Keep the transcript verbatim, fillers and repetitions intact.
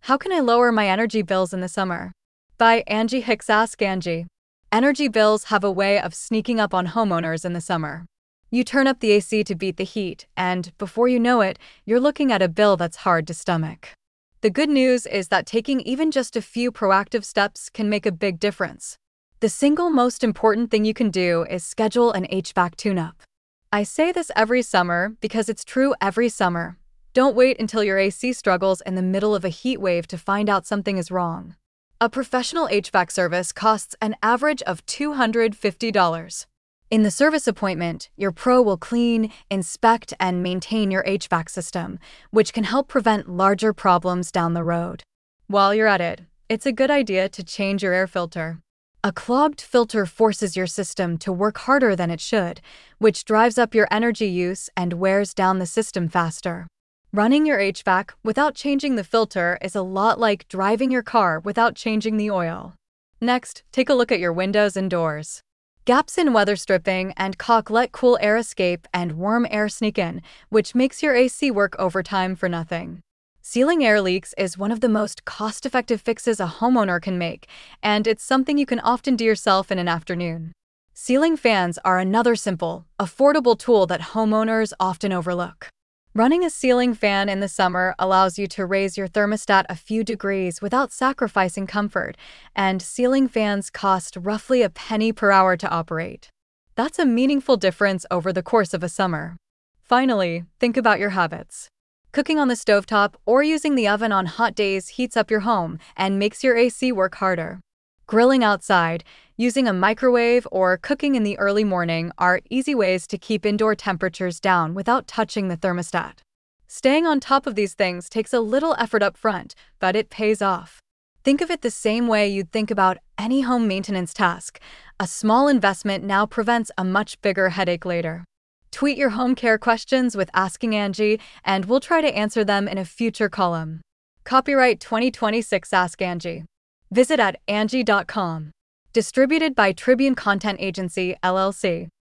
How can I lower my energy bills in the summer? By Angie Hicks. Ask Angie. Energy bills have a way of sneaking up on homeowners in the summer. You turn up the A C to beat the heat, and before you know it, you're looking at a bill that's hard to stomach. The good news is that taking even just a few proactive steps can make a big difference. The single most important thing you can do is schedule an H V A C tune-up. I say this every summer because it's true every summer. Don't wait until your A C struggles in the middle of a heat wave to find out something is wrong. A professional H V A C service costs an average of two hundred fifty dollars. In the service appointment, your pro will clean, inspect, and maintain your H V A C system, which can help prevent larger problems down the road. While you're at it, it's a good idea to change your air filter. A clogged filter forces your system to work harder than it should, which drives up your energy use and wears down the system faster. Running your H V A C without changing the filter is a lot like driving your car without changing the oil. Next, take a look at your windows and doors. Gaps in weather stripping and caulk let cool air escape and warm air sneak in, which makes your A C work overtime for nothing. Sealing air leaks is one of the most cost-effective fixes a homeowner can make, and it's something you can often do yourself in an afternoon. Ceiling fans are another simple, affordable tool that homeowners often overlook. Running a ceiling fan in the summer allows you to raise your thermostat a few degrees without sacrificing comfort, and ceiling fans cost roughly a penny per hour to operate. That's a meaningful difference over the course of a summer. Finally, think about your habits. Cooking on the stovetop or using the oven on hot days heats up your home and makes your A C work harder. Grilling outside, using a microwave, or cooking in the early morning are easy ways to keep indoor temperatures down without touching the thermostat. Staying on top of these things takes a little effort up front, but it pays off. Think of it the same way you'd think about any home maintenance task. A small investment now prevents a much bigger headache later. Tweet your home care questions with Asking Angie, and we'll try to answer them in a future column. Copyright twenty twenty-six Ask Angie. Visit at Angie dot com. Distributed by Tribune Content Agency, L L C.